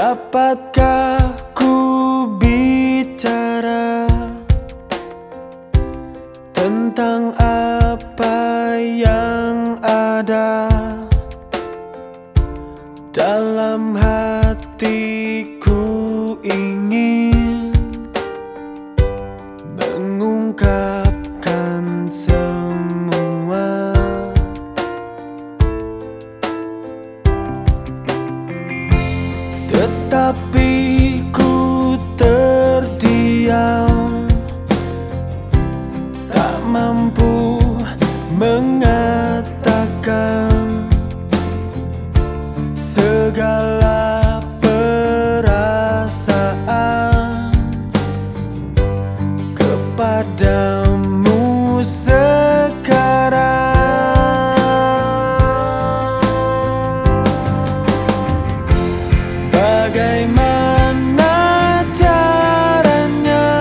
Dapatkah ku bicara tentang apa yang ada dalam hatiku? Ingin mengungkapkan semua, tetapi ku terdiam, tak mampu mengatakan segala perasaan kepadamu sekarang. Bagaimana caranya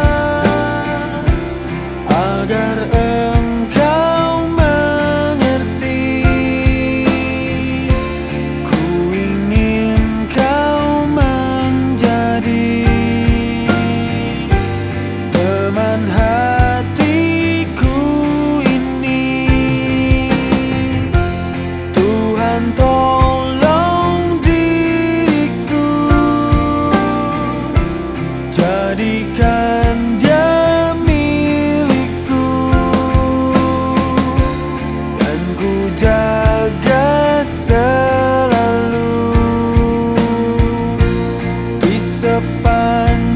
agar engkau mengerti? Ku ingin kau menjadi teman hatiku ini. Tuhan tolong diriku, jadikan dia milikku, dan ku jaga selalu di sepanjang